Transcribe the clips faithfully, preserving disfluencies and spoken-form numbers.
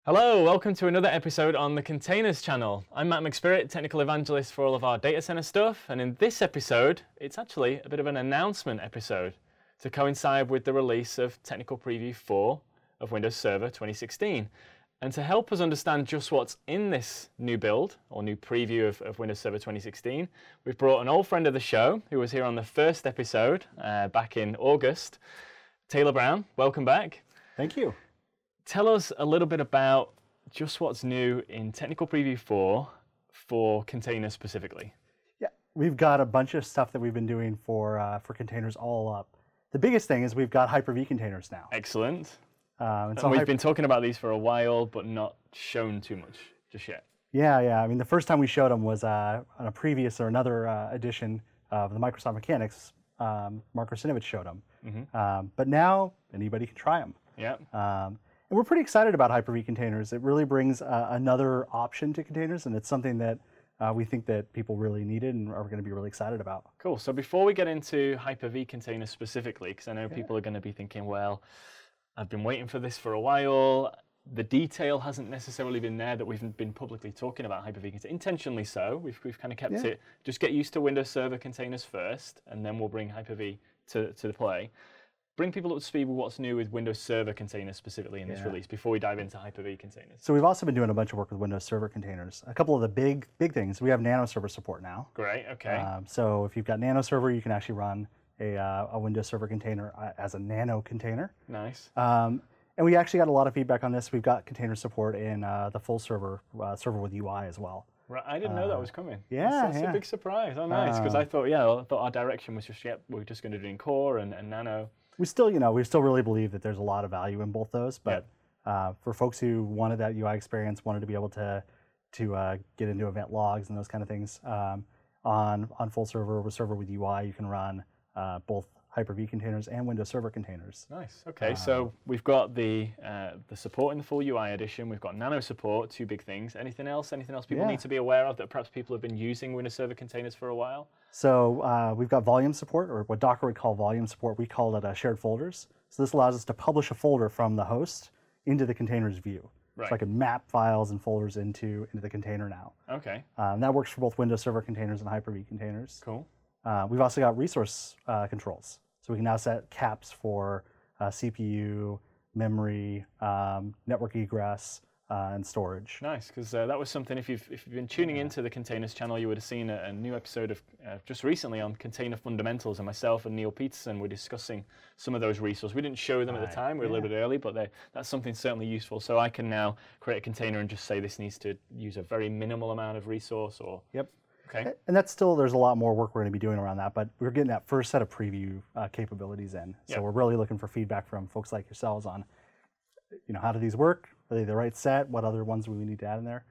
Hello, welcome to another episode on the Containers channel. I'm Matt McSpirit, technical evangelist for all of our data center stuff, and in this episode, it's actually a bit of an announcement episode to coincide with the release of Technical Preview four of Windows Server twenty sixteen. And to help us understand just what's in this new build, or new preview of, of Windows Server twenty sixteen, we've brought an old friend of the show who was here on the first episode uh, back in August, Taylor Brown. Welcome back. Thank you. Tell us a little bit about just what's new in Technical Preview four for containers specifically. Yeah, we've got a bunch of stuff that we've been doing for uh, for containers all up. The biggest thing is we've got Hyper-V containers now. Excellent. Um, and and so we've Hyper- been talking about these for a while, but not shown too much just yet. Yeah, yeah. I mean, the first time we showed them was uh, on a previous or another uh, edition of the Microsoft Mechanics. Um, Mark Russinovich showed them. Mm-hmm. Um, but now anybody can try them. Yeah. Um, And we're pretty excited about Hyper-V containers. It really brings uh, another option to containers, and it's something that uh, we think that people really needed and are going to be really excited about. Cool. So before we get into Hyper-V containers specifically, because I know yeah. people are going to be thinking, well, I've been waiting for this for a while. The detail hasn't necessarily been there that we've been publicly talking about Hyper-V containers. Intentionally so. We've, we've kind of kept yeah. it, just get used to Windows Server containers first, and then we'll bring Hyper-V to, to the play. Bring people up to speed with what's new with Windows Server containers specifically in this yeah. release before we dive into Hyper-V containers. So we've also been doing a bunch of work with Windows Server containers. A couple of the big big things, we have Nano Server support now. Great, okay. Um, so if you've got Nano Server, you can actually run a, uh, a Windows Server container uh, as a Nano container. Nice. Um, and we actually got a lot of feedback on this. We've got container support in uh, the full server, uh, server with U I as well. Right, I didn't know uh, that was coming. Yeah, That's, that's yeah. a big surprise. Oh, nice, because uh, I thought, yeah, I thought our direction was just, yep, we're just going to do in Core and, and Nano. We still, you know, we still really believe that there's a lot of value in both those. But yeah. uh, for folks who wanted that U I experience, wanted to be able to to uh, get into event logs and those kind of things, um, on on full server with server with U I, you can run uh, both Hyper-V containers and Windows Server containers. Nice. Okay, um, so we've got the uh, the support in the full U I edition. We've got Nano support, two big things. Anything else? Anything else people yeah. need to be aware of that perhaps people have been using Windows Server containers for a while? So uh, we've got volume support, or what Docker would call volume support. We call it uh, shared folders. So this allows us to publish a folder from the host into the container's view. Right. So I can map files and folders into, into the container now. Okay. Um, that works for both Windows Server containers and Hyper-V containers. Cool. Uh, we've also got resource uh, controls. So we can now set caps for uh, C P U, memory, um, network egress, uh, and storage. Nice, because uh, that was something, if you've, if you've been tuning yeah. into the Containers channel, you would have seen a, a new episode of, uh, just recently on container fundamentals, and myself and Neil Peterson were discussing some of those resources. We didn't show them right. at the time, we were yeah. a little bit early, but they, that's something certainly useful. So I can now create a container and just say this needs to use a very minimal amount of resource, or... Yep. Okay. And that's still, there's a lot more work we're going to be doing around that, but we're getting that first set of preview uh, capabilities in. So yep. we're really looking for feedback from folks like yourselves on, you know, how do these work? Are they the right set? What other ones do we need to add in there?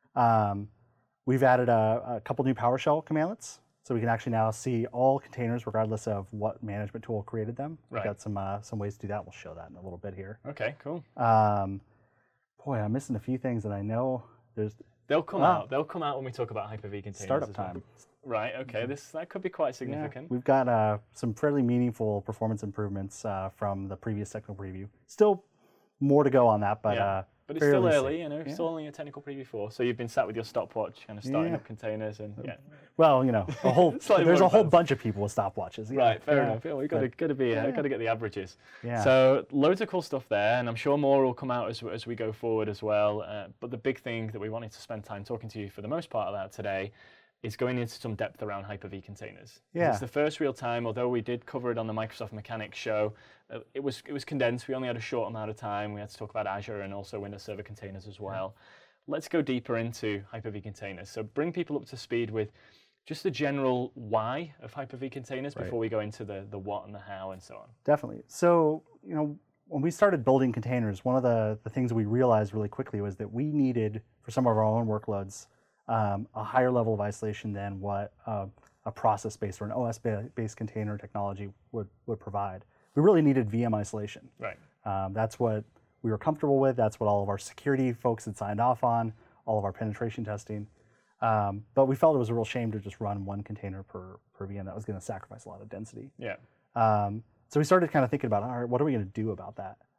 Um, we've added a, a couple new PowerShell commandlets, so we can actually now see all containers regardless of what management tool created them. Right. We've got some uh, some ways to do that. We'll show that in a little bit here. Okay, cool. Um, boy, I'm missing a few things that I know there's... They'll come oh. out. They'll come out when we talk about Hyper-V containers. Startup as well. time. Right. Okay. This that could be quite significant. Yeah. We've got uh, some fairly meaningful performance improvements uh, from the previous technical preview. Still more to go on that, but yeah. uh, but it's still early. Safe. You know, it's yeah. still only a technical preview four. So you've been sat with your stopwatch, kind of starting yeah. up containers, and yeah. Well, you know, a whole there's a whole bunch of people with stopwatches. Yeah. Right. Fair yeah. enough. Yeah, we've got to got to be yeah. uh, got to get the averages. Yeah. So loads of cool stuff there, and I'm sure more will come out as as we go forward as well. Uh, but the big thing that we wanted to spend time talking to you for the most part about today is going into some depth around Hyper-V containers. Yeah. It's the first real time, although we did cover it on the Microsoft Mechanics show, uh, it was it was condensed. We only had a short amount of time. We had to talk about Azure and also Windows Server containers as well. Yeah. Let's go deeper into Hyper-V containers. So bring people up to speed with just the general why of Hyper-V containers right. before we go into the, the what and the how and so on. Definitely. So, you know, when we started building containers, one of the, the things we realized really quickly was that we needed, for some of our own workloads, Um, a higher level of isolation than what uh, a process-based or an O S-based container technology would, would provide. We really needed V M isolation. Right. Um, that's what we were comfortable with. That's what all of our security folks had signed off on, all of our penetration testing. Um, but we felt it was a real shame to just run one container per, per V M. That was going to sacrifice a lot of density. Yeah. Um, so we started kind of thinking about, all right, what are we going to do about that?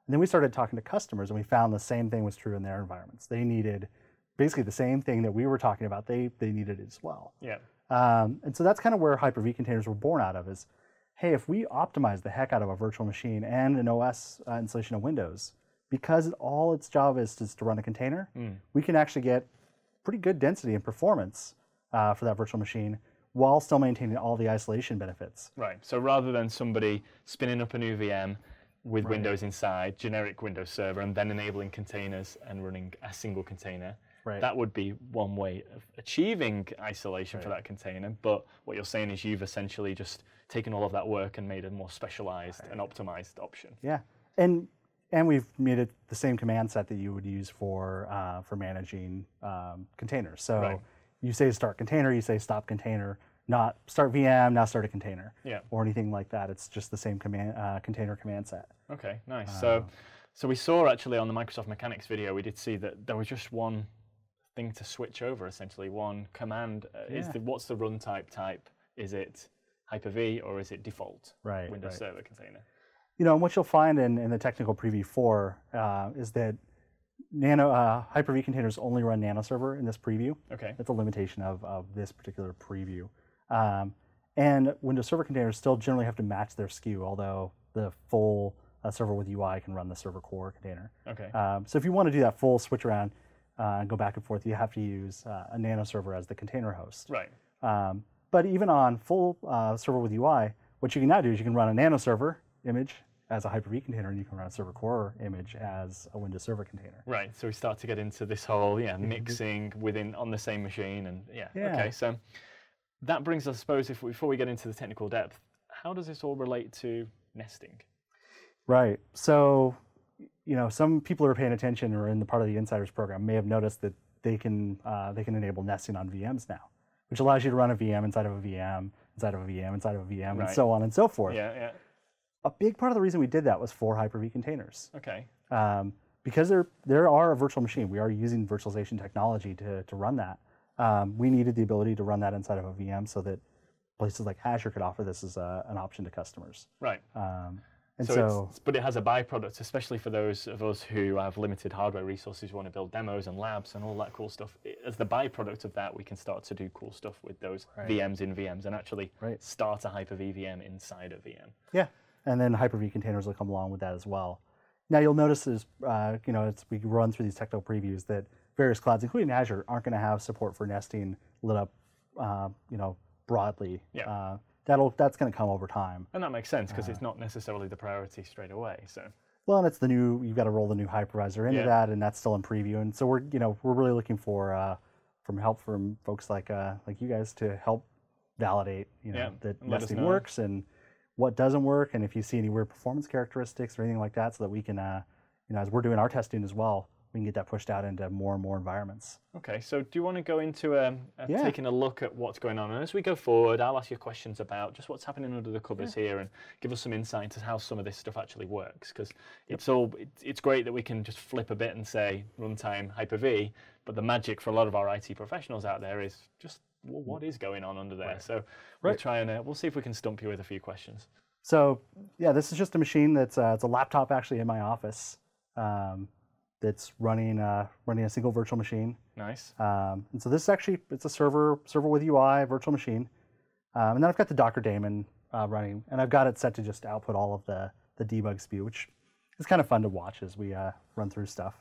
And then we started talking to customers, and we found the same thing was true in their environments. They needed basically the same thing that we were talking about. They they needed it as well. Yeah. Um, and so that's kind of where Hyper-V containers were born out of is, hey, if we optimize the heck out of a virtual machine and an O S uh, installation of Windows, because all its job is to, is to run a container, mm. we can actually get pretty good density and performance uh, for that virtual machine while still maintaining all the isolation benefits. Right. So rather than somebody spinning up a new V M with right. Windows inside, generic Windows Server, and then enabling containers and running a single container, right. that would be one way of achieving isolation right. for that container. But what you're saying is you've essentially just taken all of that work and made a more specialized right. and optimized option. Yeah. And and we've made it the same command set that you would use for uh, for managing um, containers. So right. you say start container, you say stop container, not start V M, now start a container, yeah. or anything like that. It's just the same command uh, container command set. Okay, nice. Uh, so so we saw actually on the Microsoft Mechanics video, we did see that there was just one thing to switch over, essentially, one command. Uh, yeah. Is the, what's the run type type? Is it Hyper-V or is it default right, Windows right. Server container? You know, and what you'll find in, in the technical preview four uh, is that Nano uh, Hyper-V containers only run Nano Server in this preview. Okay. That's a limitation of, of this particular preview. Um, and Windows Server containers still generally have to match their S K U, although the full uh, server with U I can run the server core container. Okay. Um, so if you want to do that full switch around uh, and go back and forth, you have to use uh, a Nano Server as the container host. Right. Um, but even on full uh, server with U I, what you can now do is you can run a Nano Server image as a Hyper-V container, and you can run a server core image as a Windows Server container. Right. So we start to get into this whole yeah mixing within on the same machine, and yeah. yeah. Okay. So that brings us, I suppose, if we, before we get into the technical depth, how does this all relate to nesting? Right. So, you know, some people who are paying attention or in the part of the Insiders program may have noticed that they can uh, they can enable nesting on V Ms now, which allows you to run a V M inside of a V M, inside of a V M, inside of a V M, right. and so on and so forth. Yeah, yeah. A big part of the reason we did that was for Hyper-V containers. Okay. Um, because there there are a virtual machine. We are using virtualization technology to to run that. Um, we needed the ability to run that inside of a V M so that places like Azure could offer this as a, an option to customers. Right. Um, and so, so it's, but it has a byproduct, especially for those of us who have limited hardware resources, want to build demos and labs and all that cool stuff. As the byproduct of that, we can start to do cool stuff with those right. V Ms in V Ms and actually right. start a Hyper-V V M inside a V M. Yeah, and then Hyper-V containers will come along with that as well. Now you'll notice as uh, you know, as we run through these technical previews that various clouds, including Azure, aren't going to have support for nesting lit up, uh, you know, broadly. Yeah. Uh, that'll that's going to come over time. And that makes sense because uh, it's not necessarily the priority straight away. So. Well, and it's the new. You've got to roll the new hypervisor into yeah. that, and that's still in preview. And so we're you know we're really looking for uh, from help from folks like uh, like you guys to help validate you know yeah. that and nesting works and what doesn't work, and if you see any weird performance characteristics or anything like that, so that we can uh, you know as we're doing our testing as well, we can get that pushed out into more and more environments. Okay, so do you want to go into um, uh, yeah. taking a look at what's going on? And as we go forward, I'll ask you questions about just what's happening under the covers yeah. here and give us some insight into how some of this stuff actually works. Because yep. it's all it, it's great that we can just flip a bit and say runtime Hyper-V, but the magic for a lot of our I T professionals out there is just well, what is going on under there. Right. So we'll right. try and uh, we'll see if we can stump you with a few questions. So yeah, this is just a machine that's uh, it's a laptop actually in my office. Um, that's running uh, running a single virtual machine. Nice. Um, and so this is actually, it's a server server with U I, virtual machine. Um, and then I've got the Docker daemon uh, running, and I've got it set to just output all of the, the debug spew, which is kind of fun to watch as we uh, run through stuff.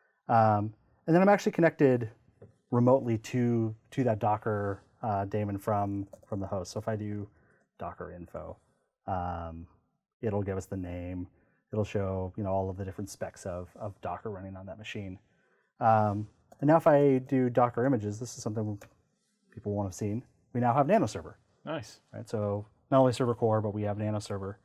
Um, and then I'm actually connected remotely to to that Docker uh, daemon from, from the host. So if I do Docker info, um, it'll give us the name. It'll show, you know, all of the different specs of, of Docker running on that machine. Um, and now if I do Docker images, this is something people won't have seen. We now have Nano Server. Nice. Right. So not only server core, but we have Nano Server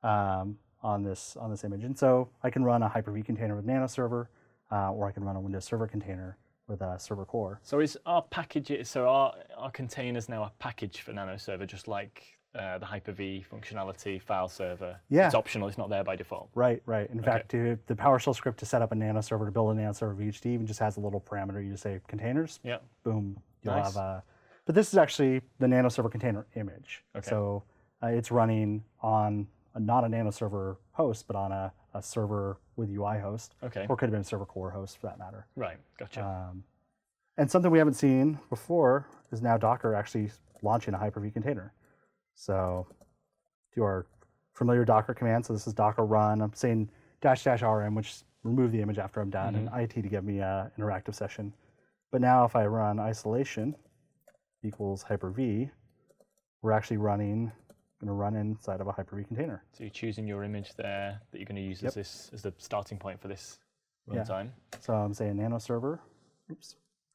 um, on this on this image. And so I can run a Hyper-V container with Nano Server, uh, or I can run a Windows Server container with a server core. So is our package, so our, our containers now a package for Nano Server, just like Uh, the Hyper-V functionality file server? Yeah. It's optional, it's not there by default. Right, right. In okay. fact, to, the PowerShell script to set up a Nano Server, to build a Nano Server V H D, even just has a little parameter. You just say containers, yeah. boom, you'll nice. have a, but this is actually the Nano Server container image. Okay. So uh, it's running on a, not a Nano Server host, but on a, a server with U I host, Okay. or it could have been a server core host for that matter. Right. Gotcha. Um, and something we haven't seen before is now Docker actually launching a Hyper-V container. So do our familiar Docker command. So this is Docker run. I'm saying dash dash rm, which remove the image after I'm done, Mm-hmm. and I T to give me an interactive session. But now if I run isolation equals Hyper-V, we're actually running, going to run inside of a Hyper-V container. So you're choosing your image there that you're going to use Yep. as this as the starting point for this Yeah. runtime. So I'm saying nano server, oops,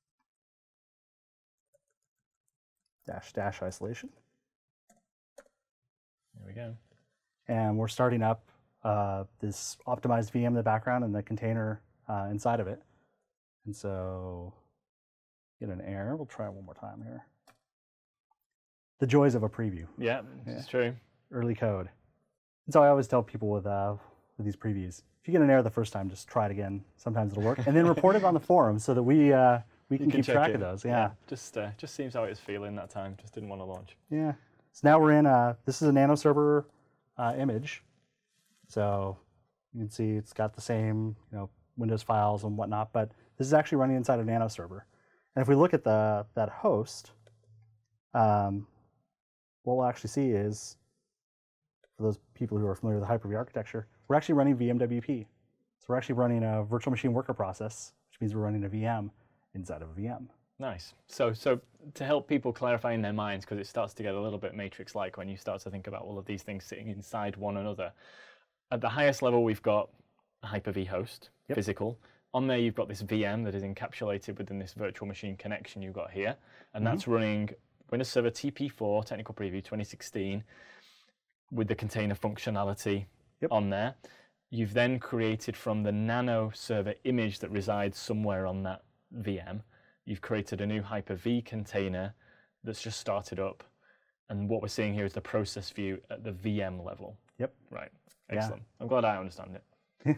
dash dash isolation. There we go. And we're starting up uh, this optimized V M in the background and the container uh, inside of it. And so get an error. We'll try it one more time here. The joys of a preview, Yeah, it's true. early code. And so I always tell people with uh, with these previews, if you get an error the first time, just try it again. Sometimes it'll work, and then report it on the forum so that we uh, we can, You can keep check track it. of those. Yeah, Just uh, just seems how it was feeling that time. Just didn't want to launch. yeah. So now we're in. Uh, this is a nano server uh, image, so you can see it's got the same you know Windows files and whatnot, but this is actually running inside of nano server. And if we look at the that host, um, what we'll actually see is, for those people who are familiar with the Hyper-V architecture, we're actually running V M W P. So we're actually running a virtual machine worker process, which means we're running a V M inside of a V M. Nice. So so to help people clarify in their minds, because it starts to get a little bit matrix-like when you start to think about all of these things sitting inside one another. At the highest level, we've got a Hyper-V host, Yep. physical. On there, you've got this V M that is encapsulated within this virtual machine connection you've got here, and that's running Windows Server T P four Technical Preview twenty sixteen with the container functionality Yep. on there. You've then created from the nano server image that resides somewhere on that V M, you've created a new Hyper-V container that's just started up. And what we're seeing here is the process view at the V M level. Yep. Right. Yeah. Excellent. I'm glad I understand it.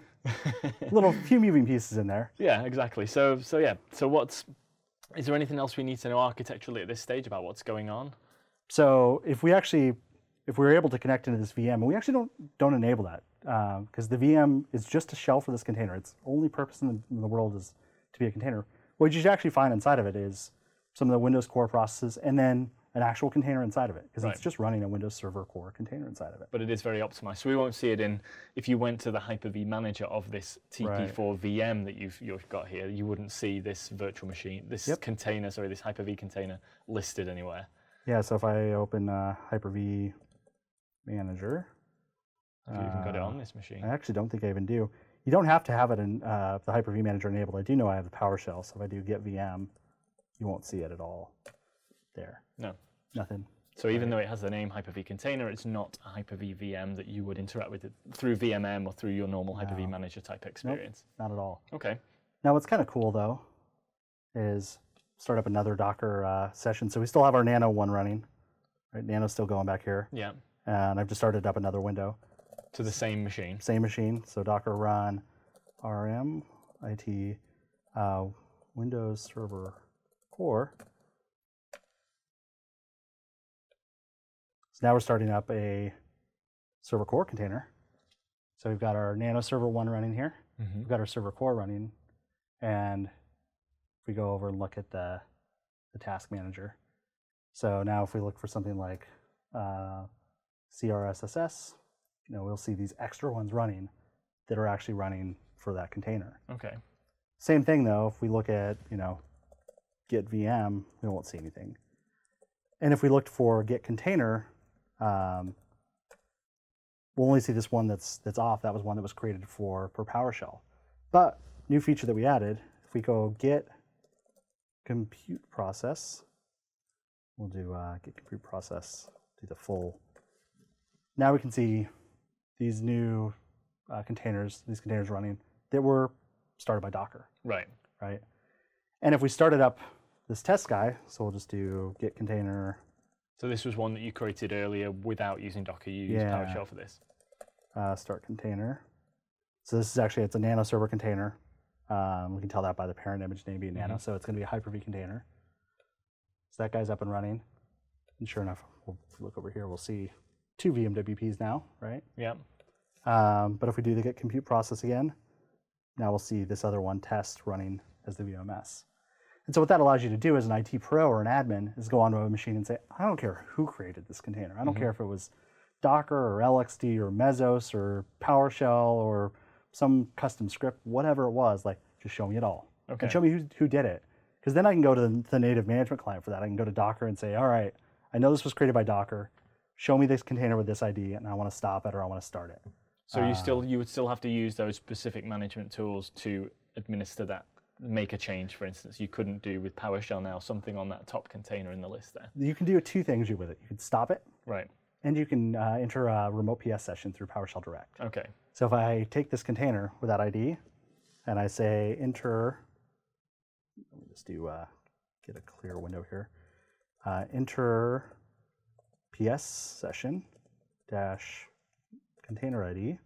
Little few moving pieces in there. Yeah, exactly. So, so yeah. So, what's is there anything else we need to know architecturally at this stage about what's going on? So if we actually, if we were able to connect into this V M, and we actually don't don't enable that because um, the V M is just a shell for this container. Its only purpose in the, in the world is to be a container. What you should actually find inside of it is some of the Windows core processes, and then an actual container inside of it, because Right. it's just running a Windows Server core container inside of it. But it is very optimized. So we won't see it in, if you went to the Hyper-V manager of this T P four Right. V M that you've, you've got here, you wouldn't see this virtual machine, this Yep. container, sorry, this Hyper-V container listed anywhere. Yeah, so if I open uh, Hyper-V Manager, Have you even got it uh, on this machine? I actually don't think I even do. You don't have to have it in uh, the Hyper-V Manager enabled. I do know I have the PowerShell, so if I do get V M, you won't see it at all there. No. Nothing. So even though it has the name Hyper-V container, it's not a Hyper-V V M that you would interact with it through V M M or through your normal Hyper-V No. manager type experience. Not at all. Okay. Now, what's kind of cool though is start up another Docker uh, session. So we still have our Nano one running. Right, Nano's still going back here, Yeah. and I've just started up another window. To the same machine. Same machine. So Docker run rm it uh, Windows Server Core. So now we're starting up a server core container. So we've got our Nano Server one running here. Mm-hmm. We've got our server core running, and if we go over and look at the, the task manager. So now if we look for something like uh, C R S S S, you know, we'll see these extra ones running that are actually running for that container. Okay. Same thing though, if we look at, you know, git V M, we won't see anything. And if we looked for git container, um, we'll only see this one that's that's off. That was one that was created for, for PowerShell. But new feature that we added, if we go git compute process, we'll do uh, git compute process, do the full. Now we can see these new uh, containers, these containers running that were started by Docker, Right. right? And if we started up this test guy, so we'll just do git container, So this was one that you created earlier without using Docker. You used Yeah. PowerShell for this. uh, start container. So this is actually, it's a Nano server container. Um, we can tell that by the parent image name being Nano, Mhm. so it's going to be a Hyper-V container. So that guy's up and running. And sure enough, we'll look over here, we'll see two V M W Ps now, right? Yeah. Um, but if we do the get compute process again, now we'll see this other one test running as the V M S. And so what that allows you to do as an I T pro or an admin is go onto a machine and say, I don't care who created this container. I don't mm-hmm. care if it was Docker or L X D or Mesos or PowerShell or some custom script, whatever it was, like just show me it all. Okay. And show me who, who did it. Because then I can go to the, the native management client for that. I can go to Docker and say, all right, I know this was created by Docker. Show me this container with this I D and I want to stop it or I want to start it. So you still you would still have to use those specific management tools to administer that, make a change, for instance. You couldn't do with PowerShell now something on that top container in the list there. You can do two things with it. You can stop it. Right. And you can uh, enter a remote P S session through PowerShell Direct. Okay. So if I take this container with that I D and I say enter, let me just do, uh, get a clear window here. Uh, enter P S session dash container I D,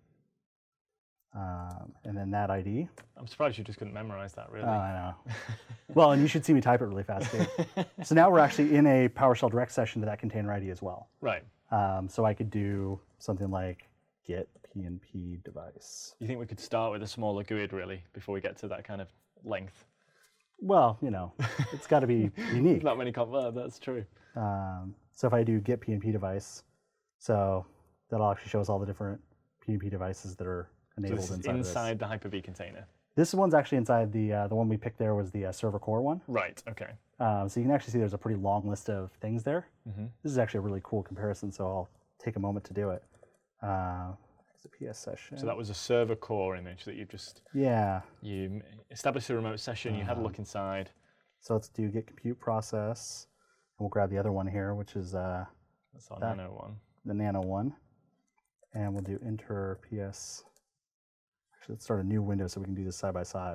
um, and then that I D. I'm surprised you just couldn't memorize that, really. Oh, I know. Well, and you should see me type it really fast, too. So now we're actually in a PowerShell Direct session to that container I D as well. Right. Um, so I could do something like get P N P device. You think we could start with a smaller G U I D, really, before we get to that kind of length? Well, you know, it's got to be unique. Not many convert, that's true. Um, so if I do get P N P device, so that'll actually show us all the different P N P devices that are enabled so this inside is inside of the Hyper-V container. This one's actually inside the uh, the one we picked there was the uh, server core one. Right. Okay. Um, so you can actually see there's a pretty long list of things there. Mm-hmm. This is actually a really cool comparison, so I'll take a moment to do it. Uh, it's a P S session. So that was a server core image that you just yeah you established a remote session. You um, had a look inside. So let's do get compute process, and we'll grab the other one here, which is uh, that's our that, Nano one. The Nano one. And we'll do enter P S. Actually, let's start a new window so we can do this side by side.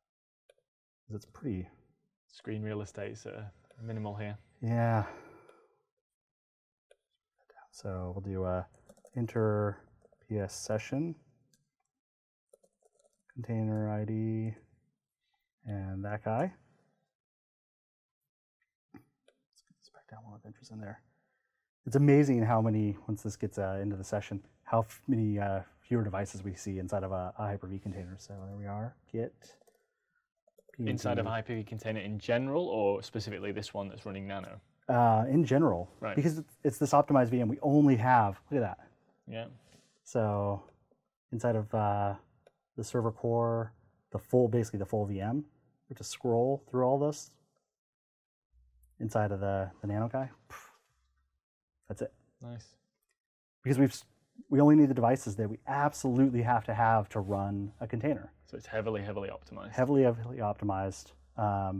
It's pretty. Screen real estate's uh, minimal here. Yeah. So we'll do uh, enter P S session, container I D, and that guy. Let's get this back down while Adventure's in there. It's amazing how many, once this gets uh, into the session, how f- many uh, fewer devices we see inside of a, a Hyper-V container. So there we are, get P N P. Inside of a Hyper-V container in general, or specifically this one that's running Nano? Uh, in general, right. Because it's, it's this optimized V M. We only have, look at that. Yeah. So inside of uh, the server core, the full, basically the full V M, we have to scroll through all this. Inside of the, the Nano guy, that's it. Nice. Because we've we only need the devices that we absolutely have to have to run a container. So it's heavily, heavily optimized. Heavily, heavily optimized. Um,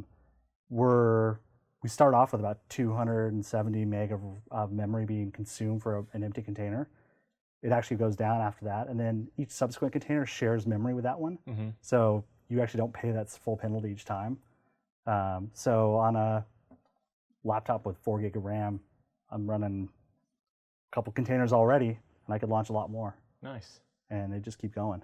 we're we start off with about two hundred seventy meg of, of memory being consumed for a, an empty container. It actually goes down after that, and then each subsequent container shares memory with that one. Mm-hmm. So you actually don't pay that full penalty each time. Um, so on a laptop with four gig of RAM, I'm running a couple containers already, and I could launch a lot more. Nice. And they just keep going.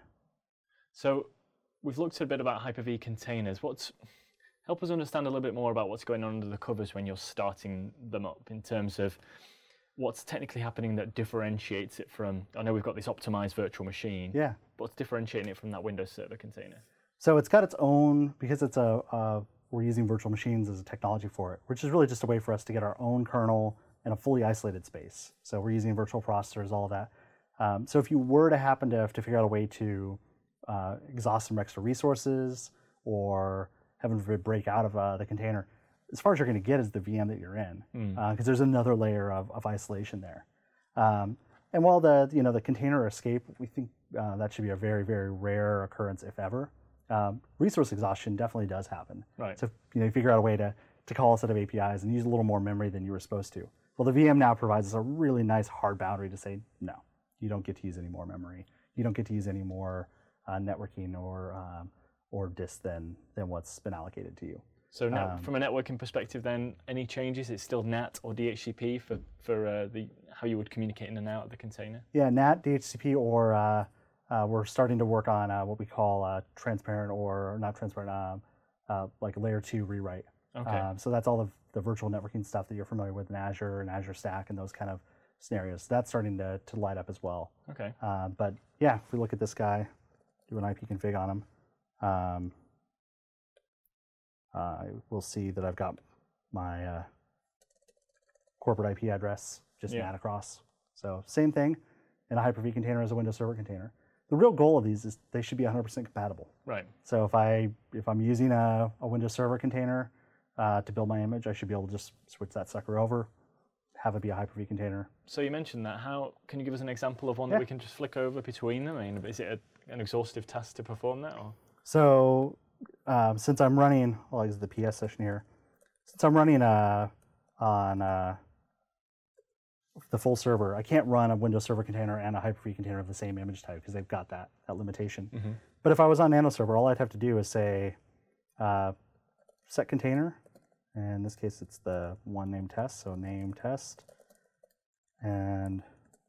So we've looked a bit about Hyper-V containers. What's help us understand a little bit more about what's going on under the covers when you're starting them up in terms of what's technically happening that differentiates it from, I know we've got this optimized virtual machine. Yeah. But what's differentiating it from that Windows Server container? So it's got its own, because it's a, uh, we're using virtual machines as a technology for it, which is really just a way for us to get our own kernel in a fully isolated space. So we're using virtual processors, all of that. Um, so if you were to happen to, to figure out a way to uh, exhaust some extra resources or heaven forbid break out of uh, the container, as far as you're going to get is the V M that you're in, because mm. uh, there's another layer of, of isolation there. Um, and while the you know the container escape, we think uh, that should be a very very rare occurrence, if ever. Um, resource exhaustion definitely does happen. Right. So you know you figure out a way to to call a set of A P Is and use a little more memory than you were supposed to. Well, the V M now provides us a really nice hard boundary to say no, you don't get to use any more memory. You don't get to use any more uh, networking or um, or disk than than what's been allocated to you. So now, um, from a networking perspective, then any changes? It's still N A T or D H C P for for uh, the how you would communicate in and out of the container. Yeah, N A T, D H C P, or uh, uh, we're starting to work on uh, what we call uh, transparent or not transparent, um, uh, like layer two rewrite. Okay. Um, so that's all the the virtual networking stuff that you're familiar with in Azure and Azure Stack and those kind of scenarios. That's starting to, to light up as well. Okay. Uh, but yeah, if we look at this guy, do an I P config on him, um, uh, we'll see that I've got my uh, corporate I P address just Yeah. mat across. So same thing in a Hyper-V container as a Windows Server container. The real goal of these is they should be one hundred percent compatible. Right. So if I if I'm using a, a Windows Server container uh, to build my image, I should be able to just switch that sucker over, have it be a Hyper-V container. So you mentioned that. How can you give us an example of one Yeah. that we can just flick over between them? I mean, is it a, an exhaustive task to perform that? Or? So um, since I'm running, well, I use the P S session here. Since I'm running uh, on uh, the full server, I can't run a Windows Server container and a Hyper-V container of the same image type because they've got that, that limitation. Mm-hmm. But if I was on Nano Server, all I'd have to do is say uh, set container. And in this case, it's the one name test, so name test. And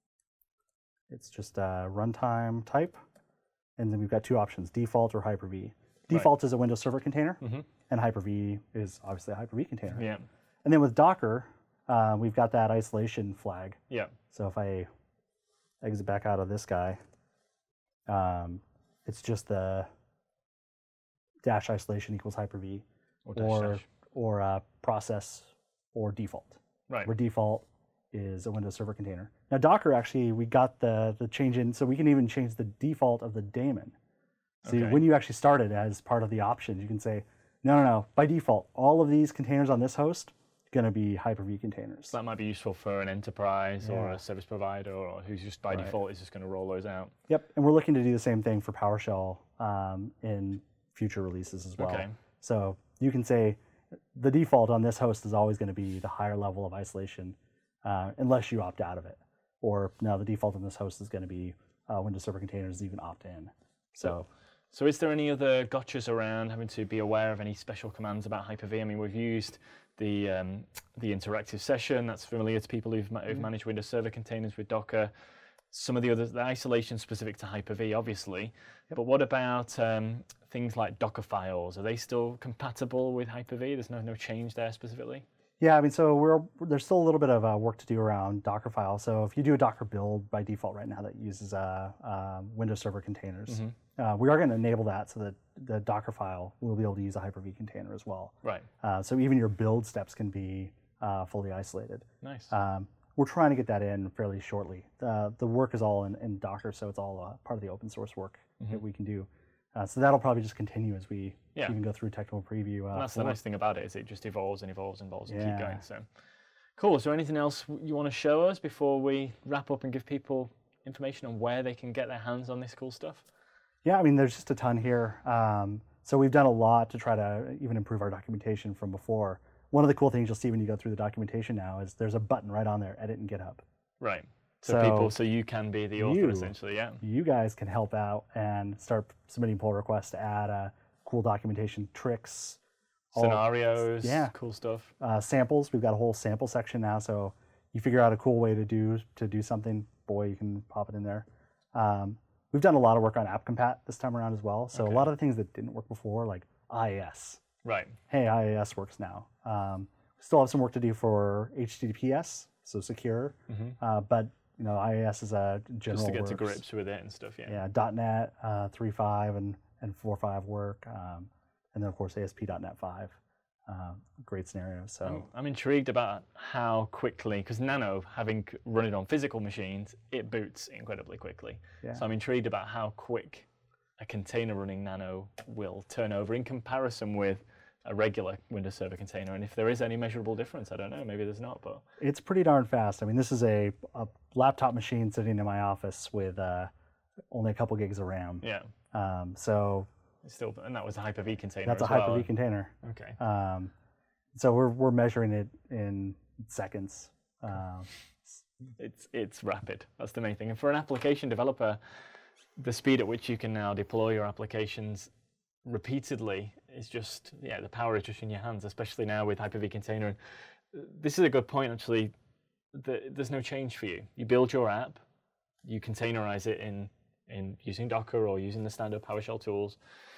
it's just a runtime type. And then we've got two options, default or Hyper-V. Default Right. is a Windows Server container, Mm-hmm. and Hyper-V is obviously a Hyper-V container. Yeah. And then with Docker, uh, we've got that isolation flag. Yeah. So if I exit back out of this guy, um, it's just the dash isolation equals Hyper-V, Or dash or dash. or uh, process or default. Right. Where default is a Windows Server container. Now Docker actually, we got the the change in, so we can even change the default of the daemon. So Okay. when you actually start it as part of the options, you can say, no, no, no, by default, all of these containers on this host going to be Hyper-V containers. So that might be useful for an enterprise or Yeah. a service provider, or who's just by Right. default is just going to roll those out. Yep, and we're looking to do the same thing for PowerShell um, in future releases as well. Okay. So you can say the default on this host is always going to be the higher level of isolation, uh, unless you opt out of it. Or no, the default on this host is going to be uh, Windows Server containers even opt in. So So is there any other gotchas around having to be aware of any special commands about Hyper-V? I mean, we've used the um, the interactive session. That's familiar to people who've, ma- who've managed Windows Server containers with Docker. Some of the others, the isolation specific to Hyper-V, obviously. But what about um, things like Docker files? Are they still compatible with Hyper-V? There's no no change there specifically? yeah, I mean, so we're there's still a little bit of uh, work to do around Docker files. So if you do a Docker build by default right now that uses uh, uh, Windows Server containers, uh, we are going to enable that so that the Docker file will be able to use a Hyper-V container as well. Right. Uh, so even your build steps can be uh, fully isolated. Nice. Um, we're trying to get that in fairly shortly. Uh, the work is all in, in Docker, so it's all uh, part of the open source work that we can do. Uh, so that'll probably just continue as we Yeah. even go through technical preview. Uh, And that's the for- nice thing about it, is it just evolves and evolves and evolves and keep Yeah. going. So, cool. Is there anything else you want to show us before we wrap up and give people information on where they can get their hands on this cool stuff? Yeah, I mean, there's just a ton here. Um, so we've done a lot to try to even improve our documentation from before. One of the cool things you'll see when you go through the documentation now is there's a button right on there, Edit in GitHub. Right. So, So people, so you can be the author you- essentially, yeah. You guys can help out and start submitting pull requests to add uh, cool documentation tricks, all- Scenarios, yeah. cool stuff. uh, samples. We've got a whole sample section now, so you figure out a cool way to do to do something, boy, you can pop it in there. Um, we've done a lot of work on AppCompat this time around as well. So Okay. a lot of the things that didn't work before, like I A S. Right. Hey, I A S works now. Um, still have some work to do for H T T P S, so secure. Uh, but you know, I A S is a general Just to get to works. grips with it and stuff, yeah. Yeah, .NET uh, three point five and and four point five work, um, and then of course A S P dot net five. Uh, great scenario. So I'm, I'm intrigued about how quickly, because Nano, having c- run it on physical machines, it boots incredibly quickly. Yeah. So I'm intrigued about how quick a container running Nano will turn over in comparison with a regular Windows Server container. And if there is any measurable difference, I don't know, maybe there's not, but it's pretty darn fast. I mean, this is a, a laptop machine sitting in my office with uh, only a couple gigs of RAM. yeah, Um, so it's still, and that was a Hyper-V container that's a as well. Hyper-V container. Okay. Um, so we're we're measuring it in seconds. Um, It's it's rapid. That's the main thing. And for an application developer, the speed at which you can now deploy your applications repeatedly is just, yeah, the power is just in your hands, especially now with Hyper-V Container. And this is a good point, actually. The, there's no change for you. You build your app, you containerize it in, in using Docker or using the standard PowerShell tools.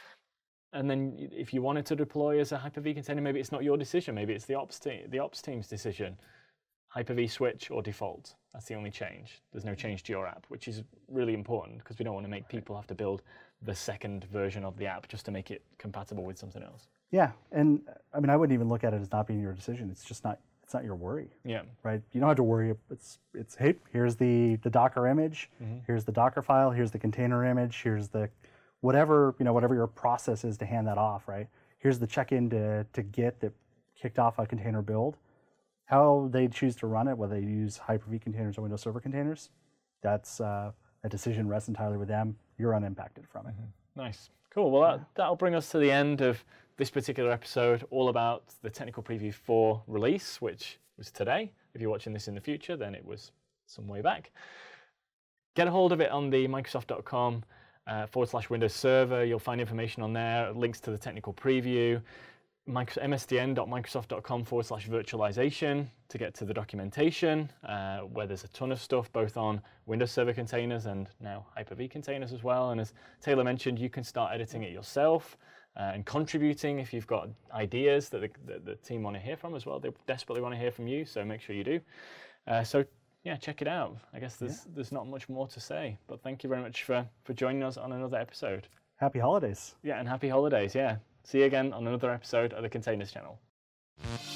And then if you want it to deploy as a Hyper-V container, maybe it's not your decision. Maybe it's the ops team, the ops team's decision. Hyper-V switch or default. That's the only change. There's no change to your app, which is really important because we don't want to make people have to build the second version of the app just to make it compatible with something else. Yeah, and I mean, I wouldn't even look at it as not being your decision. It's just not. It's not your worry. Yeah. Right. You don't have to worry. It's it's hey, here's the the Docker image. Mm-hmm. Here's the Docker file. Here's the container image. Here's the whatever you know whatever your process is to hand that off. Right. Here's the check-in to to Git that kicked off a container build. How they choose to run it, whether they use Hyper-V containers or Windows Server containers, that's uh, a decision rests entirely with them. You're unimpacted from it. Mm-hmm. Nice. Cool. Well, that, that'll bring us to the end of this particular episode, all about the Technical Preview four release, which was today. If you're watching this in the future, then it was some way back. Get a hold of it on the Microsoft.com uh, forward slash Windows Server. You'll find information on there, links to the Technical Preview. msdn.microsoft.com forward slash virtualization to get to the documentation, uh, where there's a ton of stuff both on Windows Server containers and now Hyper-V containers as well. And as Taylor mentioned, you can start editing it yourself uh, and contributing if you've got ideas that the, the, the team want to hear from as well. They desperately want to hear from you, so make sure you do. Uh, so yeah, check it out. I guess there's yeah. there's not much more to say, but thank you very much for, for joining us on another episode. Happy holidays. Yeah, and happy holidays, yeah. See you again on another episode of the Containers Channel.